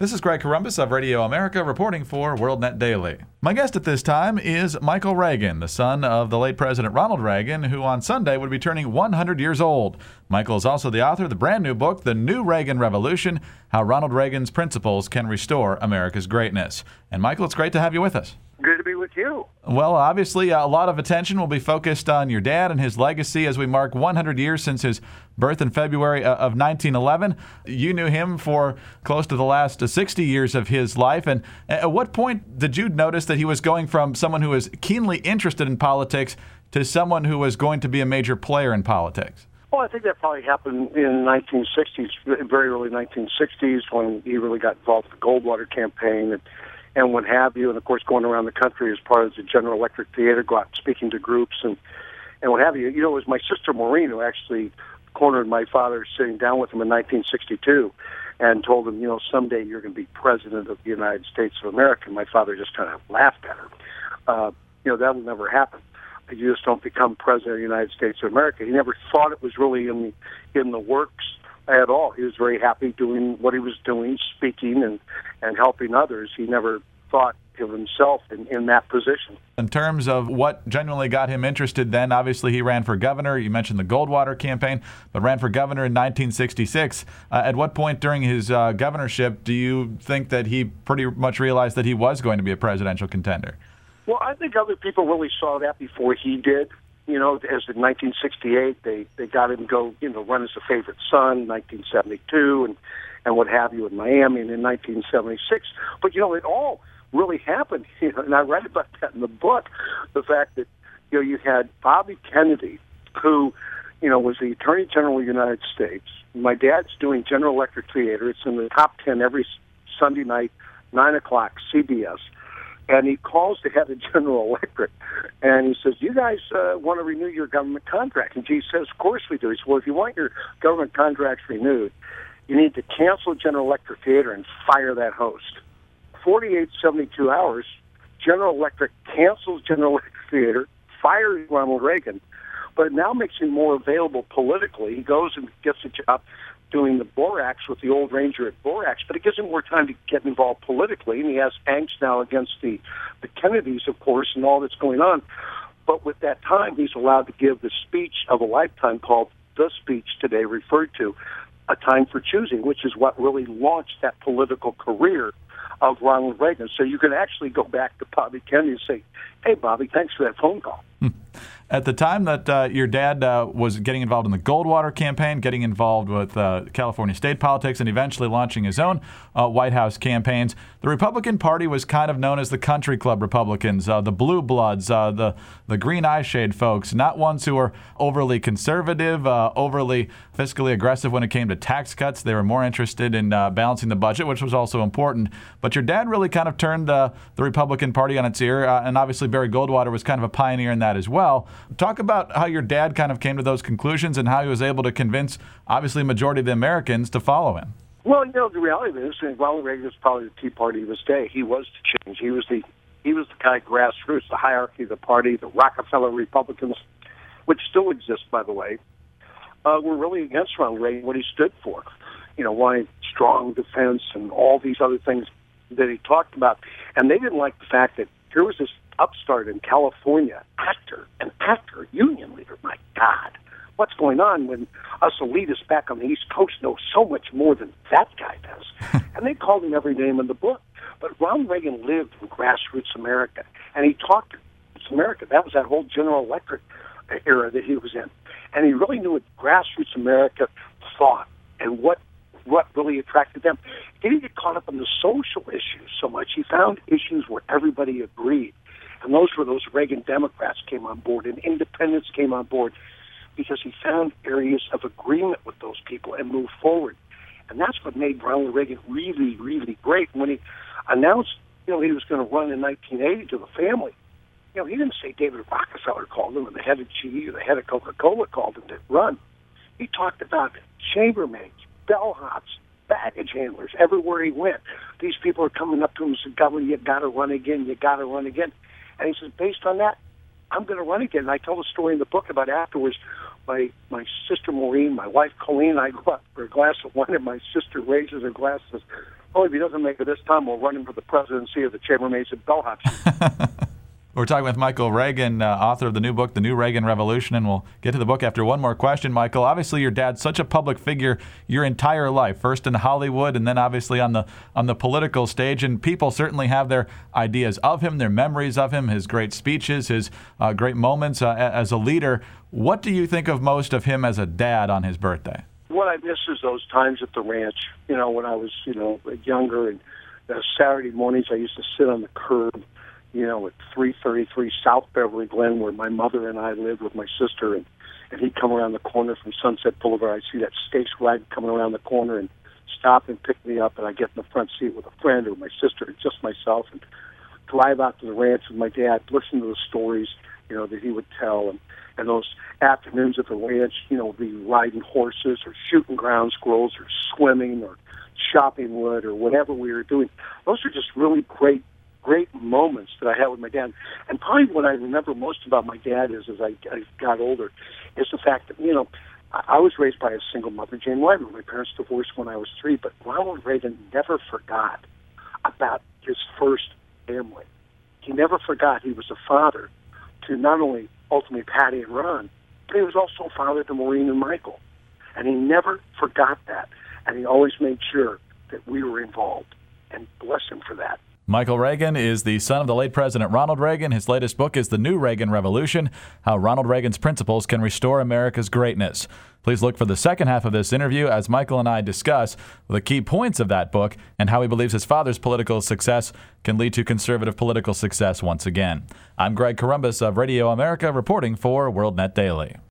This is Greg Corombos of Radio America reporting for WorldNet Daily. My guest at this time is Michael Reagan, the son of the late President Ronald Reagan, who on Sunday would be turning 100 years old. Michael is also the author of the brand new book, The New Reagan Revolution, How Ronald Reagan's Principles Can Restore America's Greatness. And Michael, it's great to have you with us. Good to be with you. Well, obviously, a lot of attention will be focused on your dad and his legacy as we mark 100 years since his birth in February of 1911. You knew him for close to the last 60 years of his life. And at what point did you notice that he was going from someone who was keenly interested in politics to someone who was going to be a major player in politics? Well, I think that probably happened in the 1960s, very early 1960s, when he really got involved with the Goldwater campaign and what have you, and of course going around the country as part of the General Electric Theater, go out speaking to groups and what have you. You know, it was my sister Maureen who actually cornered my father sitting down with him in 1962 and told him, you know, someday you're going to be president of the United States of America. And my father just kind of laughed at her. That'll never happen. You just don't become president of the United States of America. He never thought it was really in the works at all. He was very happy doing what he was doing, speaking and helping others. He never thought of himself in that position. In terms of what genuinely got him interested then, obviously he ran for governor. You mentioned the Goldwater campaign, but ran for governor in 1966. At what point during his governorship do you think that he pretty much realized that he was going to be a presidential contender? Well, I think other people really saw that before he did. You know, as in 1968, they got him to go, run as a favorite son, 1972, and what have you in Miami, and in 1976. But, it all really happened, and I write about that in the book, the fact that, you had Bobby Kennedy, who, was the Attorney General of the United States. My dad's doing General Electric Theater. It's in the top 10 every Sunday night, 9 o'clock, CBS. And he calls the head of General Electric, and he says, you guys want to renew your government contract? And he says, of course we do. He says, well, if you want your government contracts renewed, you need to cancel General Electric Theater and fire that host. 48, 72 hours, General Electric cancels General Electric Theater, fires Ronald Reagan, but it now makes him more available politically. He goes and gets a job doing the Borax with the old ranger at Borax, but it gives him more time to get involved politically, and he has angst now against the Kennedys, of course, and all that's going on. But with that time, he's allowed to give the speech of a lifetime called The Speech Today, referred to, A Time for Choosing, which is what really launched that political career of Ronald Reagan. So you can actually go back to Bobby Kennedy and say, hey, Bobby, thanks for that phone call. At the time that your dad was getting involved in the Goldwater campaign, getting involved with California state politics, and eventually launching his own White House campaigns, the Republican Party was kind of known as the country club Republicans, the blue bloods, the green eyeshade folks, not ones who were overly conservative, overly fiscally aggressive when it came to tax cuts. They were more interested in balancing the budget, which was also important. But your dad really kind of turned the Republican Party on its ear, and obviously Barry Goldwater was kind of a pioneer in that as well. Talk about how your dad kind of came to those conclusions and how he was able to convince, obviously, a majority of the Americans to follow him. Well, the reality is, Ronald Reagan was probably the Tea Party of his day. He was the change. He was the kind of grassroots, the hierarchy of the party, the Rockefeller Republicans, which still exist, by the way, were really against Ronald Reagan, what he stood for. Wanting strong defense and all these other things that he talked about. And they didn't like the fact that here was this upstart in California, an actor, union leader. My God, what's going on when us elitists back on the East Coast know so much more than that guy does? And they called him every name in the book. But Ronald Reagan lived in grassroots America, and he talked to America. That was that whole General Electric era that he was in. And he really knew what grassroots America thought and what really attracted them. He didn't get caught up in the social issues so much. He found issues where everybody agreed. And those were those Reagan Democrats came on board and independents came on board because he found areas of agreement with those people and moved forward. And that's what made Ronald Reagan really, really great. When he announced, he was going to run in 1980 to the family, he didn't say David Rockefeller called him or the head of GE or the head of Coca-Cola called him to run. He talked about chambermaids, bellhops, baggage handlers, everywhere he went. These people are coming up to him and saying, Governor, you got to run again, you got to run again. And he says, based on that, I'm going to run again. And I tell a story in the book about afterwards. My sister Maureen, my wife Colleen, I go out for a glass of wine, and my sister raises her glass and says, Oh, if he doesn't make it this time, we'll run him for the presidency of the Chambermaids and Bellhops. We're talking with Michael Reagan, author of the new book, The New Reagan Revolution, and we'll get to the book after one more question. Michael, obviously your dad's such a public figure your entire life, first in Hollywood and then obviously on the political stage, and people certainly have their ideas of him, their memories of him, his great speeches, his great moments as a leader. What do you think of most of him as a dad on his birthday? What I miss is those times at the ranch, when I was, younger, and Saturday mornings I used to sit on the curb, at 333 South Beverly Glen, where my mother and I lived with my sister, and he'd come around the corner from Sunset Boulevard. I'd see that station wagon coming around the corner and stop and pick me up, and I'd get in the front seat with a friend or my sister or just myself and drive out to the ranch with my dad, listen to the stories, that he would tell, and those afternoons at the ranch, be riding horses or shooting ground squirrels or swimming or chopping wood or whatever we were doing. Those are just really great moments that I had with my dad. And probably what I remember most about my dad is, as I got older, is the fact that, I was raised by a single mother, Jane Wyman. My parents divorced when I was 3, but Ronald Reagan never forgot about his first family. He never forgot he was a father to not only ultimately Patty and Ron, but he was also a father to Maureen and Michael. And he never forgot that. And he always made sure that we were involved. And bless him for that. Michael Reagan is the son of the late President Ronald Reagan. His latest book is The New Reagan Revolution, How Ronald Reagan's Principles Can Restore America's Greatness. Please look for the second half of this interview as Michael and I discuss the key points of that book and how he believes his father's political success can lead to conservative political success once again. I'm Greg Corombos of Radio America reporting for WorldNet Daily.